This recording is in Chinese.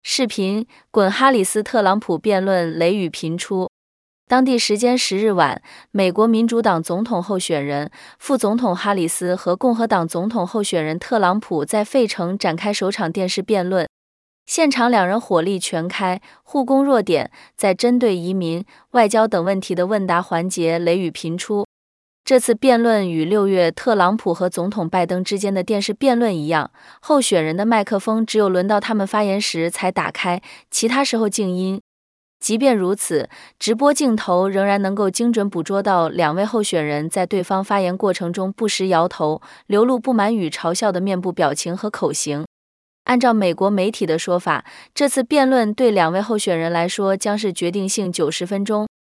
视频：滚哈里斯特朗普辩论雷雨频出。当地时间10日晚，美国民主党总统候选人、副总统哈里斯和共和党总统候选人特朗普在费城展开首场电视辩论。现场两人火力全开，互攻弱点，在针对移民、外交等问题的问答环节雷雨频出。这次辩论与6月特朗普和总统拜登之间的电视辩论一样，候选人的麦克风只有轮到他们发言时才打开，其他时候静音。即便如此，直播镜头仍然能够精准捕捉到两位候选人在对方发言过程中不时摇头、流露不满与嘲笑的面部表情和口型。按照美国媒体的说法，这次辩论对两位候选人来说将是决定性90分钟。